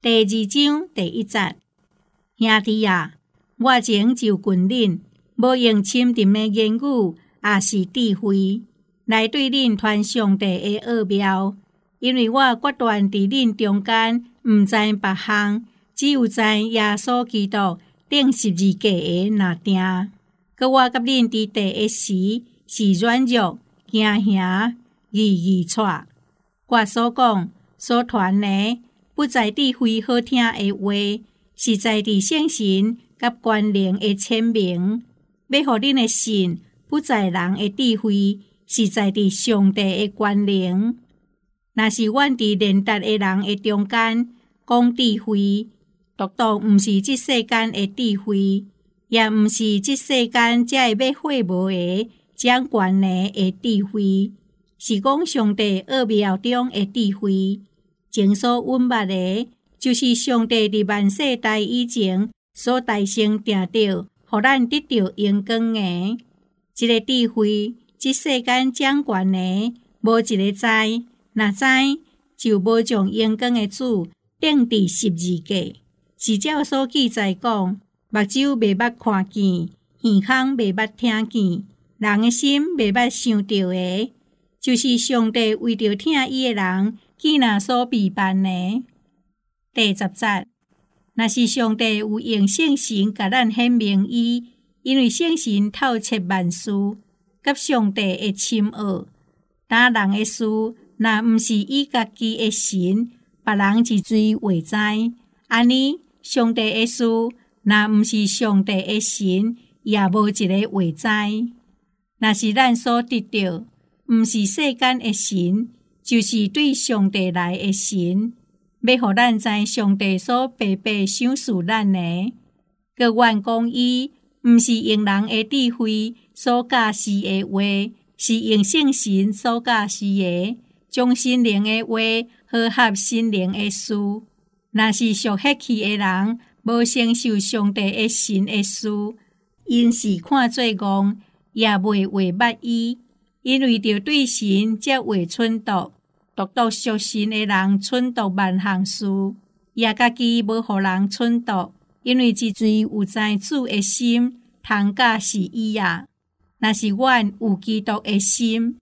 第2章第1节，兄弟啊，我前就训恁，无用深沉的言语，也是智慧，来对恁传上帝的奥妙。因为我决断伫恁中间，毋知别项，只有知耶稣基督顶十字架的那定。佮我甲恁伫第一时是软弱、惊吓、易喘。我所讲、所传的，不在智慧好听的话，是在伫圣神甲权能的显明。要互恁的信，不在人的智慧，是在伫上帝的权能。若是阮伫连达的人的中间讲智慧，独独毋是即世间的智慧，也毋是即世间才会要会无的掌权的智慧，是讲上帝奥妙中的智慧。前所允捌的，就是上帝伫万世代以前所大成定着，互咱得到荣光的。这个智慧，即世间掌权的，无一个知。若知，就无将荣光的主钉伫十字架。是照所记载讲，目睭袂捌看见，耳孔袂捌听见，人的心袂捌想到的，就是上帝为着听伊的人，既然所备办的。第10节，若是上帝有用圣神甲咱显明伊，因为圣神透彻万事，甲上帝的深奥。打人的事，若毋是伊家己的神，别人一嘴话知。安尼，上帝的事，若毋是上帝的神，也无一个话知。若是咱所得到，毋是世间的神，就是对上帝来的神，要互咱知上帝所白白赏赐咱的。佮愿讲伊，毋是用人的智慧所教示的话，是用圣神所教示的，将心灵的话和合心灵的事。若是属血气的人，无承受上帝的神的事，因是看做戆，也袂话捌伊，因为着对神才会忖度。独独属神的人忖度万项事，也家己无互人忖度，因为一嘴有知主的心，通教示伊啊。若是阮有基督的心，